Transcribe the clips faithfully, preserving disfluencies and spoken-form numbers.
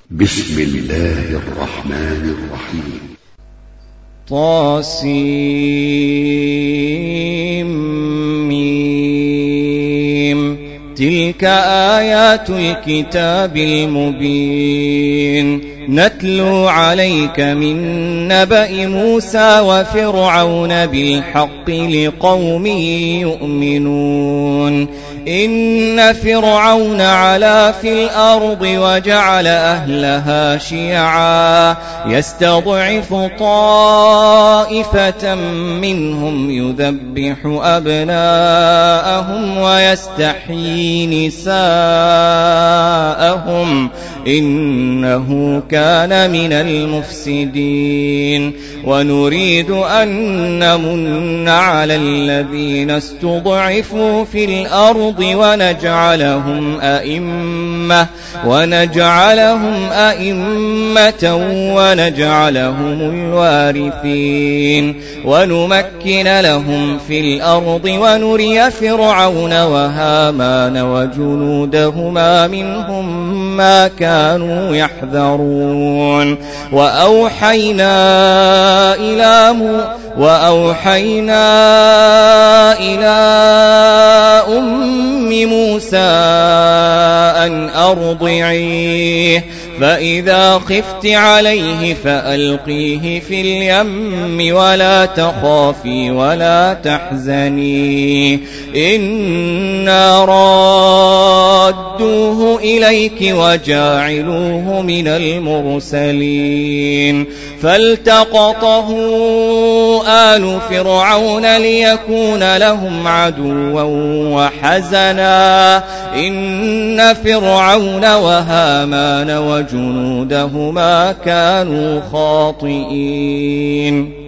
بسم الله الرحمن الرحيم. طاسيم. تلك آيات الكتاب المبين نتلو عليك من نبأ موسى وفرعون بالحق لقوم يؤمنون. إن فرعون علا في الأرض وجعل أهلها شيعا يستضعف طائفة منهم يذبح أبناءهم ويستحيي نساءهم إنه كان من المفسدين. ونريد أن نمن على الذين استضعفوا في الأرض ونجعلهم أئمة ونجعلهم أئمة ونجعلهم الوارثين ونمكن لهم في الأرض ونري فرعون وهامان وجنودهما منهم ما كانوا يحذرون. وأوحينا إلى وأوحينا إلى أم موسى أن أرضعيه فإذا خفت عليه فألقيه في اليم ولا تخافي ولا تحزني إنا رادوه إليك وجاعلوه من المرسلين. فالتقطه آل فرعون ليكون لهم عدوا وحزنا إن فرعون وهامان وجنودهما كانوا خاطئين.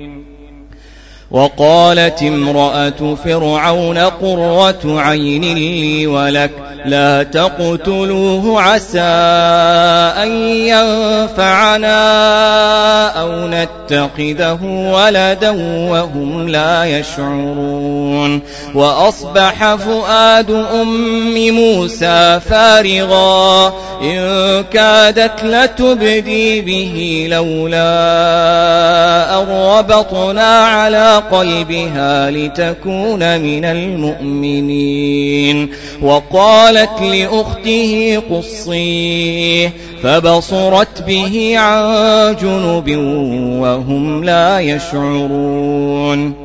وقالت امرأة فرعون قرة عين لي ولك لا تقتلوه عسى أن ينفعنا أو نتخذه ولدا وهم لا يشعرون. وأصبح فؤاد أم موسى فارغا إن كادت لتبدي به لولا أن ربطنا على قلبها لتكون من المؤمنين. وقالت لأخته قصيه فبصرت به عن جنب وهم لا يشعرون.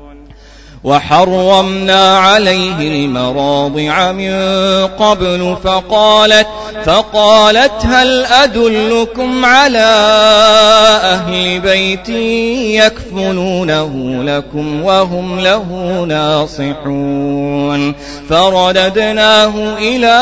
وحرمنا عليه المراضع من قبل فقالت فقالت هل أدلكم على أهل بيت يكفلونه لكم وهم له ناصحون. فرددناه إلى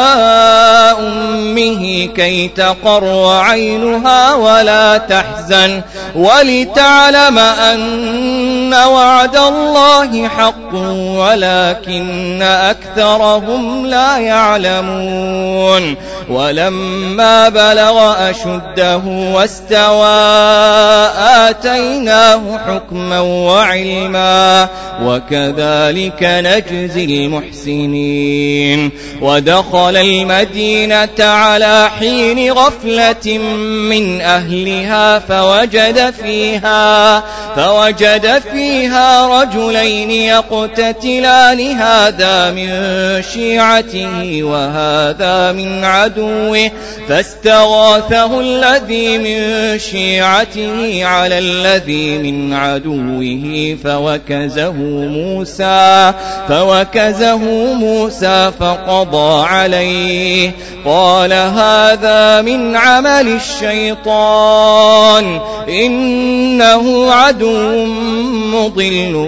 أمه كي تقر عينها ولا تحزن ولتعلم أن وعد الله حق ولكن أكثرهم لا يعلمون. ولما بلغ أشده واستوى آتيناه حكما وعلما وكذلك نجزي المحسنين. ودخل المدينة على حين غفلة من أهلها فوجد فيها فوجد فيها رجلين يقتتلان هذا من شيعته وهذا من عدوه فاستغاثه الذي من شيعته على الذي من عدوه فوكزه موسى فوكزه موسى فقضى عليه قال هذا من عمل الشيطان إنه عدو مضل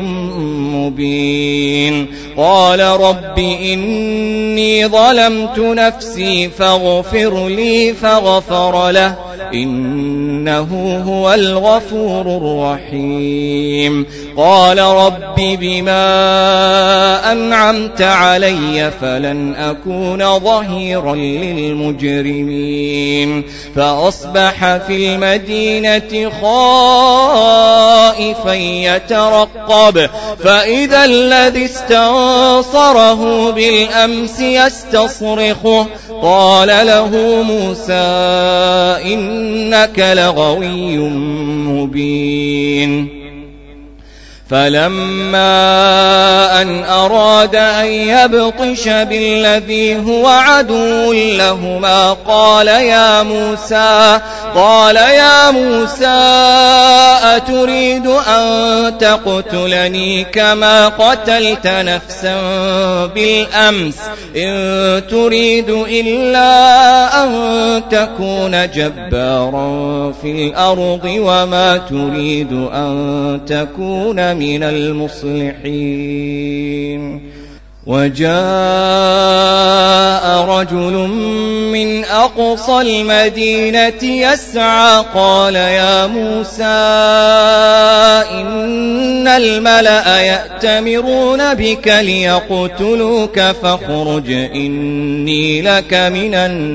مبين. قال رب إني ظلمت نفسي فاغفر لي فغفر له إنه هو الغفور الرحيم قال رب بما أنعمت علي فلن أكون ظهيرا للمجرمين فأصبح في المدينة خائفا يترقب فإذا الذي استنصره بالأمس يستصرخه قال له موسى إنك لغوي مبين فلما أن أراد أن يبطش بالذي هو عدو لهما قال يا موسى قال يا موسى أتريد أن تقتلني كما قتلت نفسا بالأمس إن تريد إلا أن تكون جبارا في الأرض وما تريد أن تكون من المصلحين وجاء رجل من أقصى المدينة يسعى قال يا موسى إن الملأ يأتمرون بك ليقتلوك فاخرج إني لك من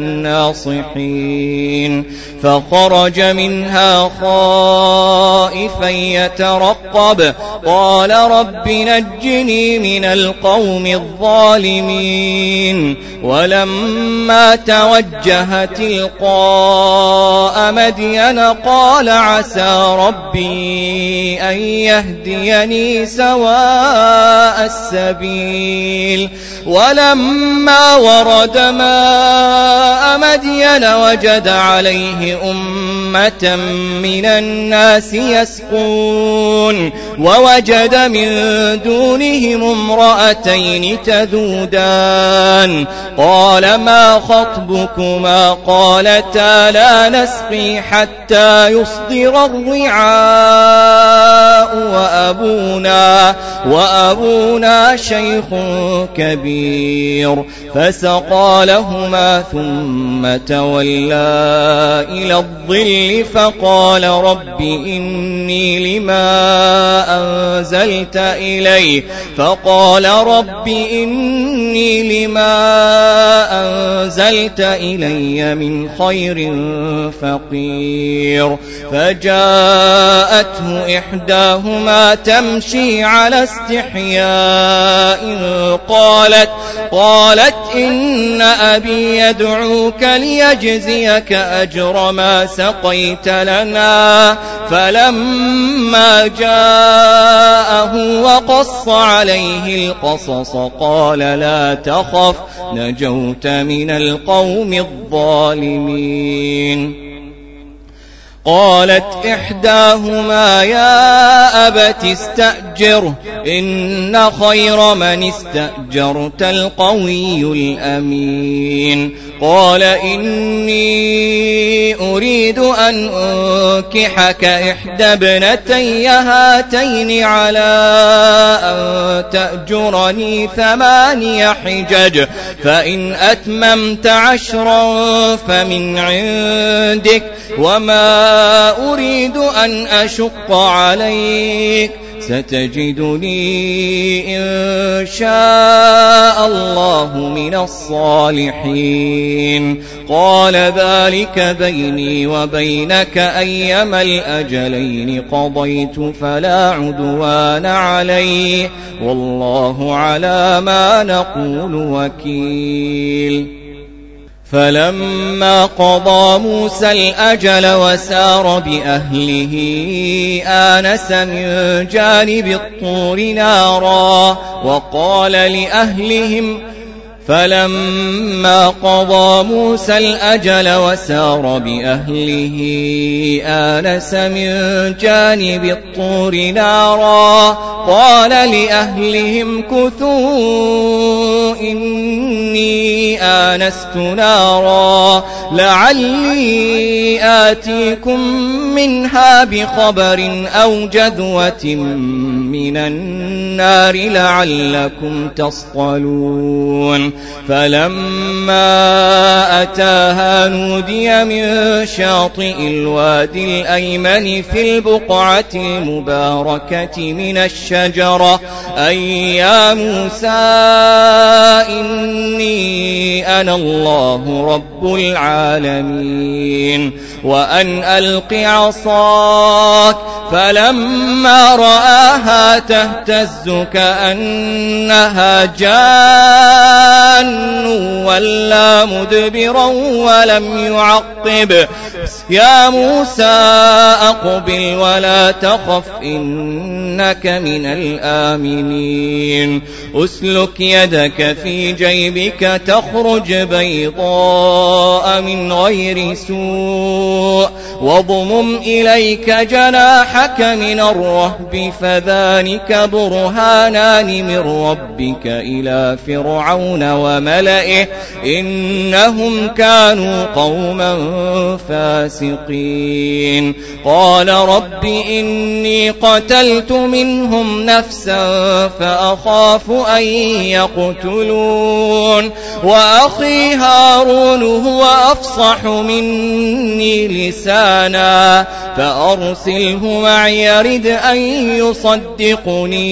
الناصحين فخرج منها خائفا يترقب قال رب نجني من القوم الظالمين ولما توجه تلقاء مدين قال عسى ربي أن يهديني سواء السبيل ولما ورد ماء مدين وجد عليه أمة من الناس يسقون ووجد من دونهم امرأتين تذودان قال ما خطبكما قالتا لا نسقي حتى يصدر الرعاء وأبونا, وأبونا شيخ كبير فسقى لهما ثم تولى إلى الظل فقال رب إني لما أنزلت إلي فقال رب إني لما أنزلت إلي من خير فقير فجاءته إحداهما تمشي على استحياء قالت قالت إن أبي يدعوك ليجزيك أجر ما سقيت لنا فلما جاءه وقص عليه القصص قال لا تخف نجوت من القوم الظالمين قالت إحداهما يا أبت استأجره إن خير من استأجرت القوي الأمين قال إني أريد أن أنكحك إحدى ابنتي هاتين على أن تأجرني ثماني حجج فإن أتممت عشرا فمن عندك وما أريد أن أشق عليك ستجدني إن شاء الله من الصالحين قال ذلك بيني وبينك أيما الأجلين قضيت فلا عدوان علي والله على ما نقول وكيل فلما قضى موسى الأجل وسار بأهله آنس من جانب الطور نارا وقال لأهلهم فلما قضى موسى الأجل وسار بأهله آنس من جانب الطور نارا قال لأهلهم كثوا إني آنست نارا لعلي آتيكم منها بخبر أو جذوة من النار لعلكم تصطلون فلما أتاها نودي من شاطئ الوادي الأيمن في البقعة المباركة من الشجرة أي يا موسى إني أنا الله رب العالمين وأن ألق عصاك فلما رآها تهتز كأنها جان ولا مدبرا ولم يعقب يا موسى أقبل ولا تخف إنك من الآمنين أسلك يدك في جيبك تخرج بيضاء من غير سوء واضمم إليك جناحك من الرهب فذلك برهانان من ربك إلى فرعون وملئه إنهم كانوا قوما فاسقين قال رب إني قتلت منهم نفسا فأخاف أن يقتلون وأخي هارون هو أفصح مني لسانا فأرسله معي يرد أن يصدقني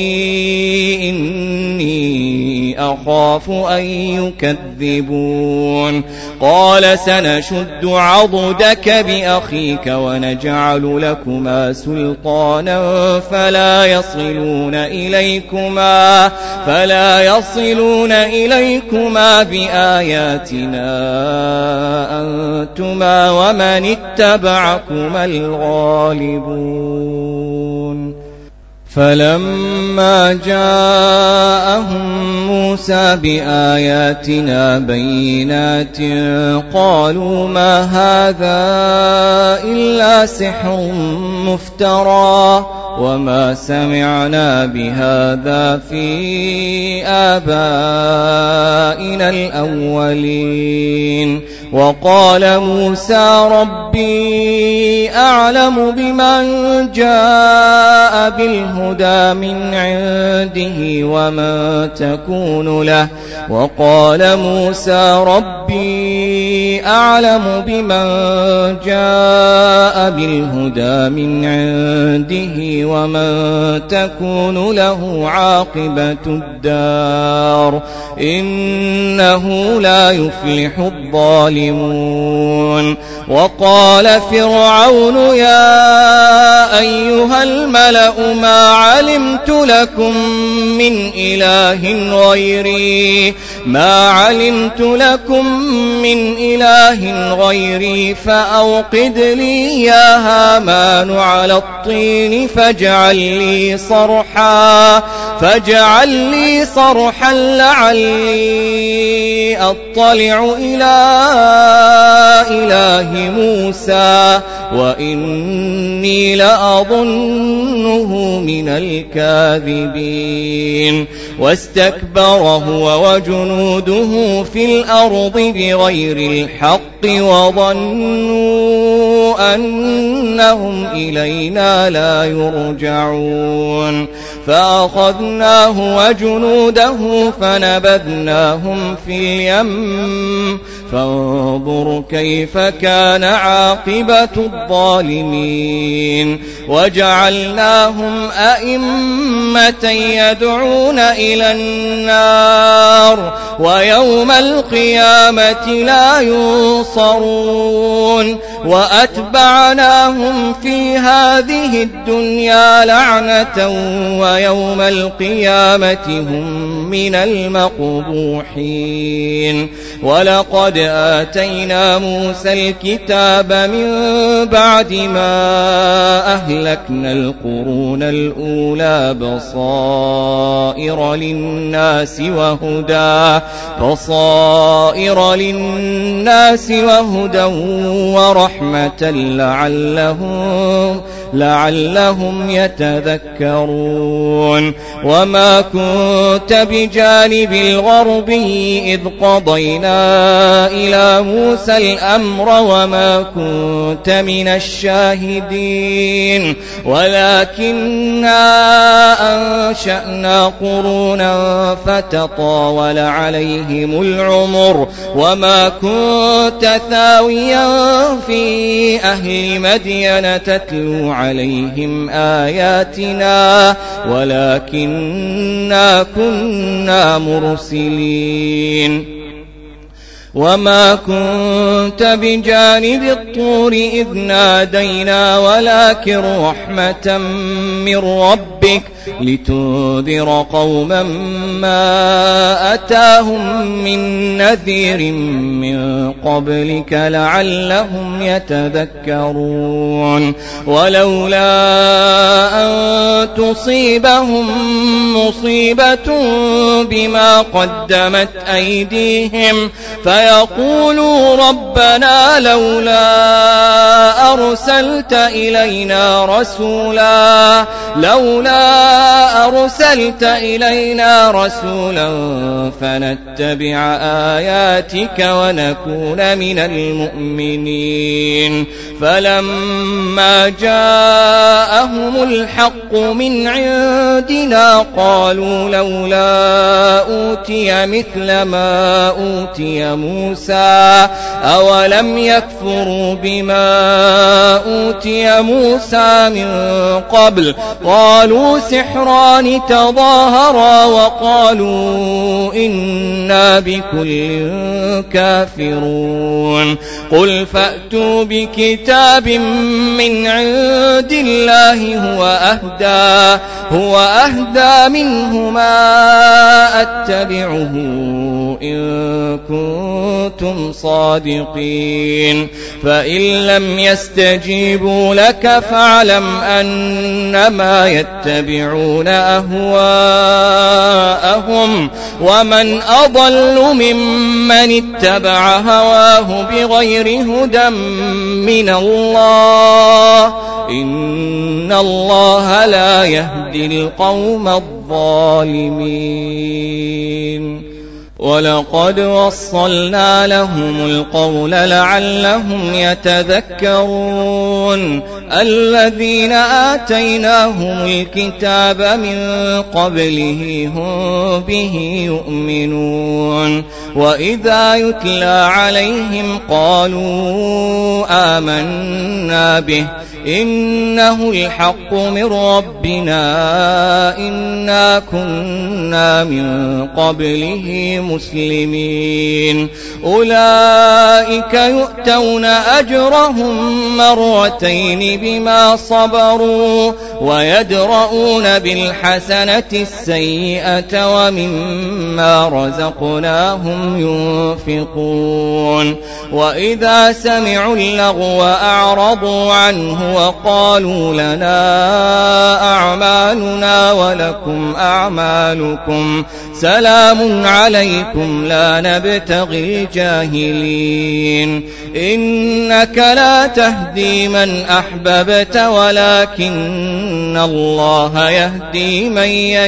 إني أخاف أن يكذبون قال سنشد عضدك بأخيك ونجعل لكما سلطانا فلا يصلون إليكما فلا يصلون إليكما بآياتنا أنتما ومن اتبعكما الغالبون فلما جاءهم موسى بآياتنا بينات قالوا ما هذا إلا سحر مفترى وما سمعنا بهذا في آبائنا الأولين وقال موسى ربي أعلم بمن جاء بالهدى من عنده ومن تكون له وقال موسى ربي أعلم بمن جاء بالهدى من عنده ومن تكون له عاقبة الدار إنه لا يفلح الظالمون وقال فرعون يا أيها الملأ ما علمت لكم من إله غيري ما علمت لكم من إله غيري فأوقد لي يا هامان على الطين فاجعل لي صرحا فاجعل لي صرحا لعلي أطلع إلى إله موسى وإني لأظنه من الكاذبين واستكبر هو وجنوده في الأرض بغير الحق وظنوا أنهم إلينا لا يرجعون فأخذناه وجنوده فنبذناهم في اليم فانظر كيف كان عاقبة الظالمين وجعلناهم أئمة يدعون إلى النار ويوم القيامة لا ينصرون وأتبعناهم في هذه الدنيا لعنة ويوم القيامة هم من المقبوحين ولقد آتينا موسى الكتاب من بعد ما أهلكنا القرون الأولى بصائر للناس وهدى بصائر للناس وهدى ورحمة رحمة لعلهم لعلهم يتذكرون وما كنت بجانب الغربي إذ قضينا إلى موسى الأمر وما كنت من الشاهدين ولكننا أنشأنا قرونا فتطاول عليهم العمر وما كنت ثاويا في أهل مدين تتلو عليهم آياتنا ولكننا كنا مرسلين وما كنت بجانب الطور إذ نادينا ولكن رحمة من ربك لتنذر قوما ما أتاهم من نذير من قبلك لعلهم يتذكرون ولولا أن تصيبهم مصيبة بما قدمت أيديهم فيقولوا ربنا لولا أرسلت إلينا رسولا لولا أرسلت إلينا رسولا فنتبع آياتك ونكون من المؤمنين فلما جاءهم الحق من عندنا قالوا لولا أوتي مثل ما أوتي موسى أولم يكفروا بما أوتي موسى من قبل قالوا سحران تظاهرا وقالوا إنا بكل كافرون قل فأتوا بكتاب من عند الله هو أهدى هو أهدى منهما أتبعه إن كنتم صادقين فإن لم يستجيبوا لك فاعلم أنما يتبعون أهواءهم ومن أضل ممن اتبع هواه بغير هدى من الله إن الله لا يهدي القوم الظالمين ولقد وصلنا لهم القول لعلهم يتذكرون الذين آتيناهم الكتاب من قبله هم به يؤمنون وإذا يتلى عليهم قالوا آمنا به إنه الحق من ربنا إنا كنا من قبله مسلمين أولئك يؤتون أجرهم مرتين بما صبروا ويدرؤون بالحسنة السيئة ومما رزقناهم ينفقون وإذا سمعوا اللغو أعرضوا عنه وقالوا لنا أعمالنا ولكم أعمالكم سلام عليكم لا نبتغي الجاهلين إنك لا تهدي من أحببت ولكن الله يهدي من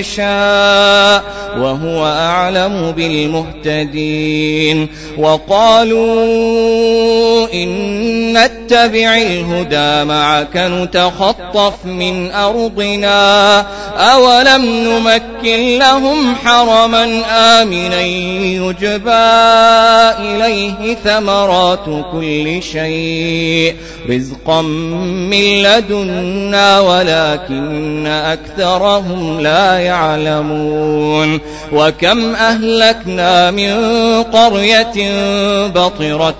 يشاء وهو أعلم بالمهتدين وقالوا إن نتبع الهدى معك نتخطف من أرضنا أولم نمكن لهم حرما آمنا يجبى إليه ثمرات كل شيء رزقا من لدنا ولكن أكثرهم لا يعلمون وكم أهلكنا من قرية بطرت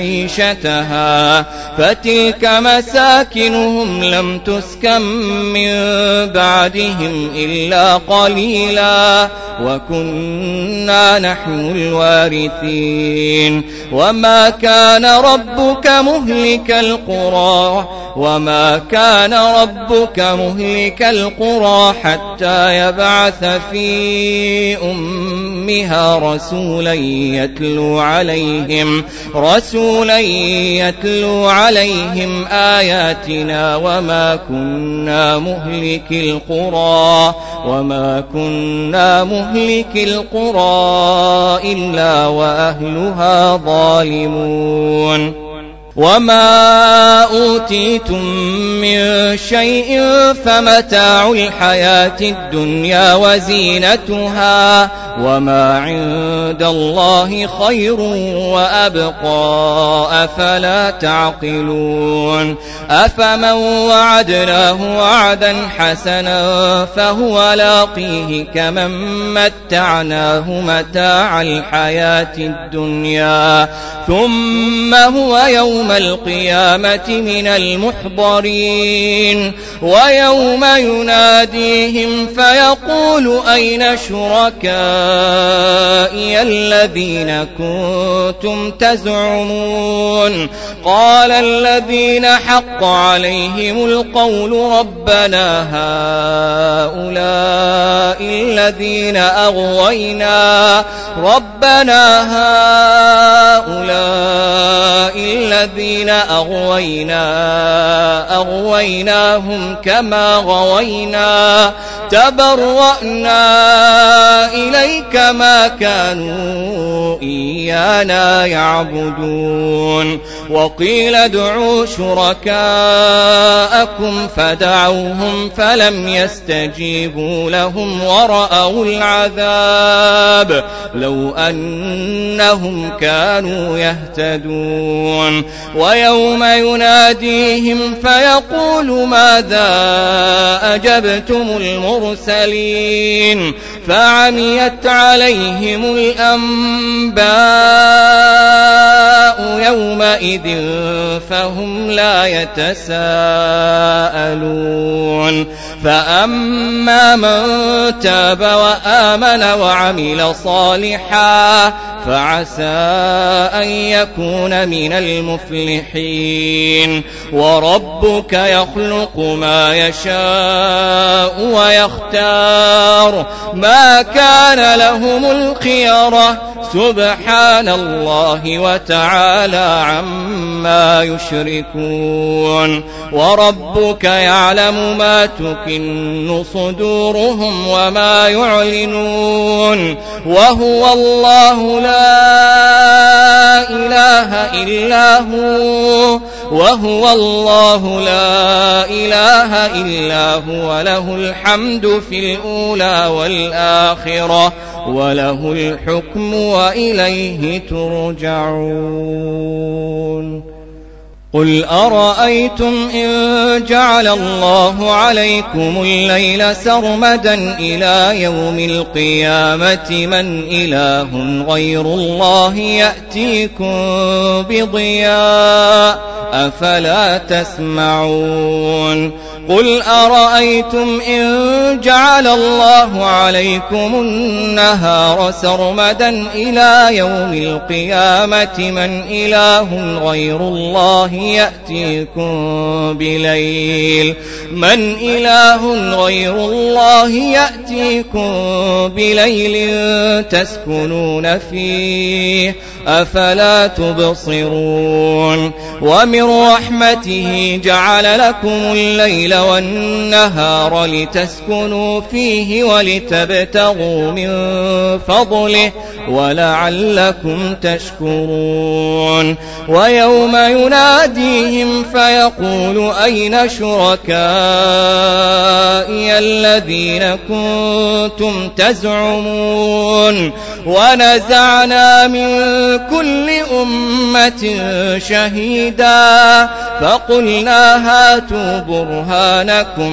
معيشتها فتلك مساكنهم لم تسكن من بعدهم إلا قليلا وكنا نحن الوارثين وما كان ربك مهلك القرى وما كان ربك مهلك القرى حتى يبعث في أمها رسولا يتلو عليهم رسولا يتلو عليهم آياتنا وما كنا مهلك القرى وما كنا مهلك القرى إلا وأهلها ظالمون وما أوتيتم من شيء فمتاع الحياة الدنيا وزينتها وما عند الله خير وأبقى أفلا تعقلون أفمن وعدناه وعدا حسنا فهو لاقيه كمن متعناه متاع الحياة الدنيا ثم هو يوم القيامة من المحضرين ويوم يناديهم فيقول أين شركائي الذين كنتم تزعمون قال الذين حق عليهم القول ربنا هؤلاء الذين أغوينا ربنا هؤلاء الذين أغوينا أغويناهم كما غوينا تبرأنا إليك ما كانوا إيانا يعبدون وقيل ادعوا شركاءكم فدعوهم فلم يستجيبوا لهم ورأوا العذاب لو أنهم كانوا يهتدون ويوم يناديهم فيقول ماذا أجبتم المرسلين فعميت عليهم الأنباء يومئذ فهم لا يتساءلون فأما من تاب وآمن وعمل صالحا فعسى أن يكون من المفلحين وربك يخلق ما يشاء ويختار ما كان لهم الخيرة سبحان الله وتعالى عما يشركون وربك يعلم ما تكن صدورهم وما يعلنون وهو الله لا إله إلا هو وهو الله لا إله إلا هو له الحمد في الأولى والآخرة وله الحكم وإليه ترجعون قل أرأيتم إن جعل الله عليكم الليل سرمدا إلى يوم القيامة من إله غير الله يأتيكم بضياء أفلا تسمعون قل أرأيتم إن جعل الله عليكم النهار سرمدا إلى يوم القيامة من إله غير الله يأتيكم بليل من إله غير الله يأتيكم بليل تسكنون فيه أفلا تبصرون ومن رحمته جعل لكم الليل والنهار لتسكنوا فيه ولتبتغوا من فضله ولعلكم تشكرون ويوم يناديهم فيقول أين شركائي الذين كنتم تزعمون ونزعنا من كل أمة شهيدا فقلنا هاتوا برهانكم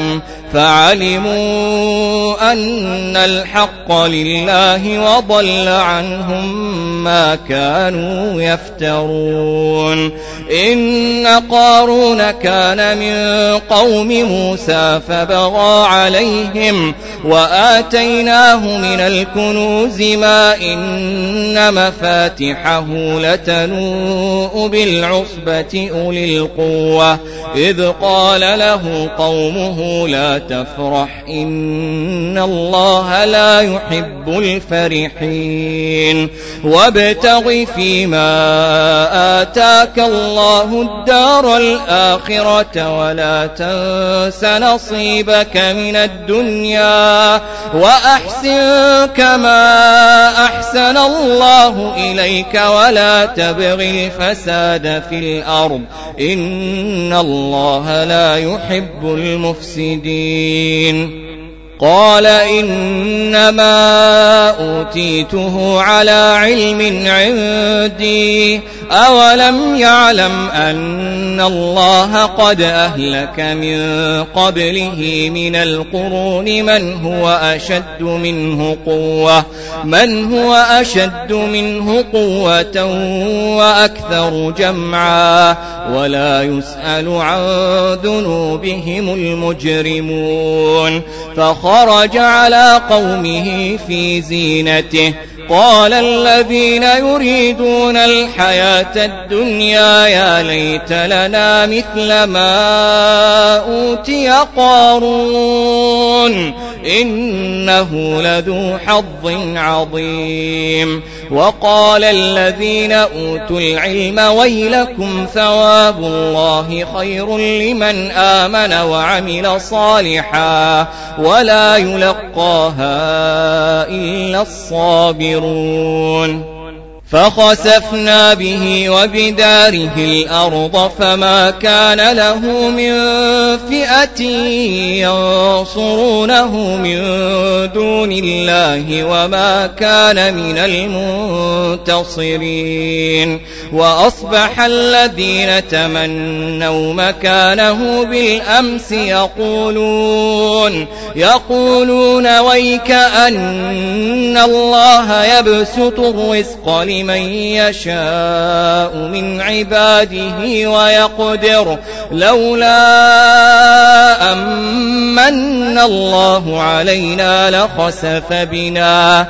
فعلموا أن الحق لله وضل عنهم ما كانوا يفترون. إن قارون كان من قوم موسى فبغى عليهم وآتيناه من الكنوز ما إن مفاتحه لتنوء بالعصبة أولي القوة إذ قال له قومه لا تفرح إن الله لا يحب الفرحين وابتغ فيما آتاك الله الدار الآخرة ولا تنس نصيبك من الدنيا وأحسن كما أحسن الله إليك ولا تبغ الفساد في الأرض إن الله لا يحب المفسدين. قال إنما أوتيته على علم عندي أولم يعلم أن الله قد أهلك من قبله من القرون من هو أشد منه قوة من هو أشد منه قوة وأكثر جمعا ولا يسأل عن ذنوبهم المجرمون. فخرج على قومه في زينته قال الذين يريدون الحياة الدنيا يا ليت لنا مثل ما أوتي قارون إنه لذو حظ عظيم. وقال الذين أوتوا العلم ويلكم ثواب الله خير لمن آمن وعمل صالحا ولا يلقاها إلا الصابرون. فخسفنا به وبداره الأرض فما كان له من فئة ينصرونه من دون الله وما كان من المنتصرين. وأصبح الذين تمنوا مكانه بالأمس يقولون يقولون ويك أن الله يبسط الرزق لمن يشاء من عباده ويقدر لولا أمن الله علينا لخسف بنا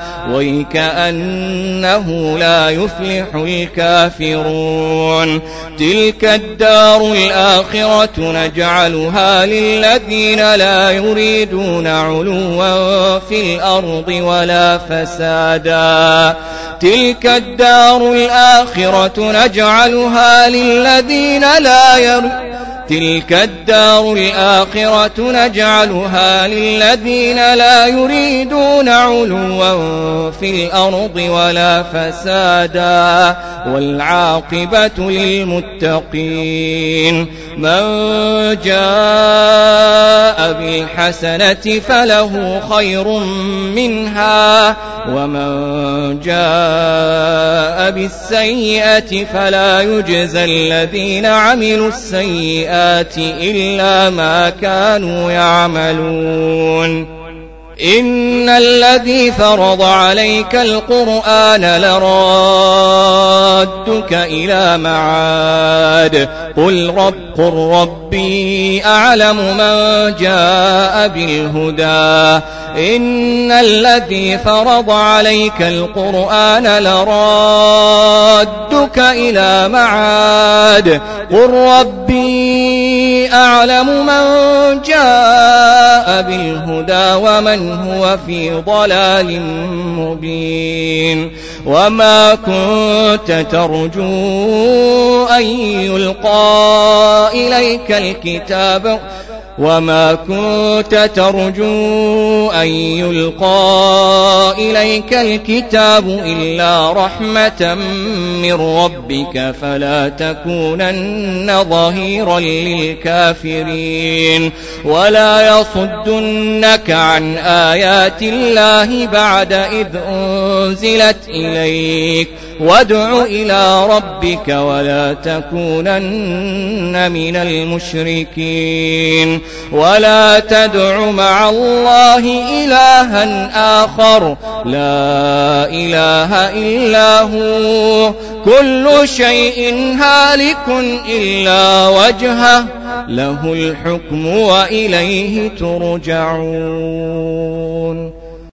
ويكأنه لا يفلح الكافرون. تلك الدار الآخرة نجعلها للذين لا يريدون علوا في الأرض ولا فسادا تلك الدار الآخرة نجعلها للذين لا يريدون تلك الدار الآخرة نجعلها للذين لا يريدون علوا في الأرض ولا فسادا والعاقبة للمتقين. من جاء بالحسنة فله خير منها ومن جاء بالسيئة فلا يجزى الذين عملوا السيئات إلا ما كانوا يعملون. إن الذي فرض عليك القرآن لرادك إلى معاد قل رب قل ربي أعلم من جاء بالهدى إن الذي فرض عليك القرآن لرادك إلى معاد قل ربي أعلم من جاء بالهدى ومن هو في ضلال مبين. وما كنت ترجو أن يلقى إليك الكتاب وما كنت ترجو أن يلقى إليك الكتاب إلا رحمة من ربك فلا تكونن ظهيرا للكافرين ولا يصدنك عن آيات الله بعد إذ أنزلت إليك وادع إلى ربك ولا تكونن من المشركين ولا تدع مع الله إلها آخر لا إله إلا هو كل شيء هالك إلا وجهه له الحكم وإليه ترجعون.